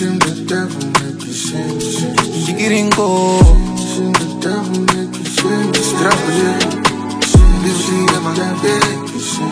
Shame the devil make you shame. Chiquiringo. Shame the devil make you shame. Struggle, yeah. Beauty of my baby.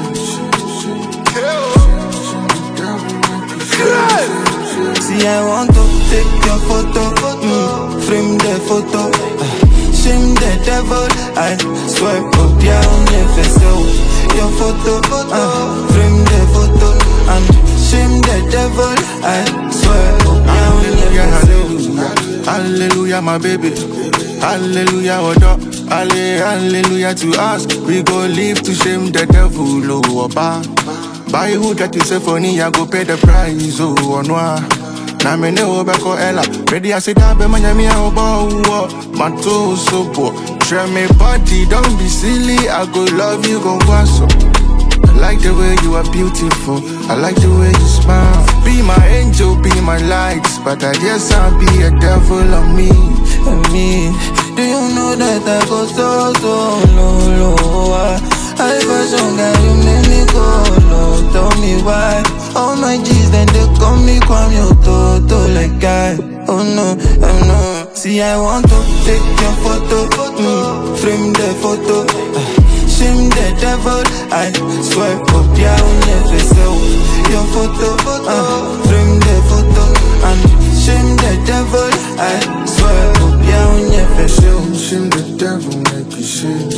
See, I want to take your photo, frame the photo. Shame the devil, I swear, oh yeah, on your photo, frame the photo, and shame the devil, I swear, oh yeah, hallelujah, hallelujah, my baby, hallelujah, what up, hallelujah to us. We go live to shame the devil, oh, oba. Buy who that is a funny, I go pay the price, oh, no. Na me ne obeko ella. Ready I sit down be manyami obo. My toes so poor. Try me body, don't be silly. I go love you, go so. I like the way you are beautiful. I like the way you smile. Be my angel, be my light. But I guess I'll be a devil on me. Do you know that I go so low? I fashion guy, you make me go low. Tell me why. All my G's then they call me Kwame Ototo like guy. Oh no. See, I want to take your photo, frame the photo. Shame the devil, I swear, oh yeah, on your photo, frame the photo, and shame the devil, I swear, oh yeah, on your face. Shame the devil make you shame.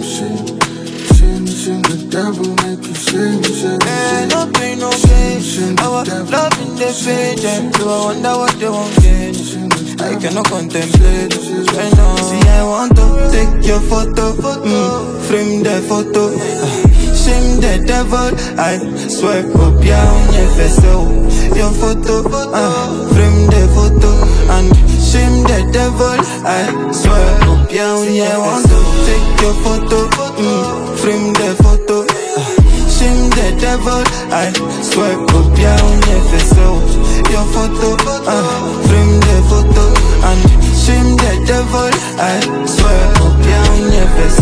Shame the devil make you shame. No pain, no gain. Our love in the page, so I wonder what they won't get. I cannot contemplate right now. See, I want to take your photo, frame the photo. Shame the devil, I swear, oh yeah, on your face. Your photo, frame the photo, and shame the devil, I swear, oh yeah, on your face. I want to take your photo, frame the photo. Shame the devil, I swear, oh yeah, on your face. Your photo, frame the photo, and shame the devil, I swear, oh yeah, on your face.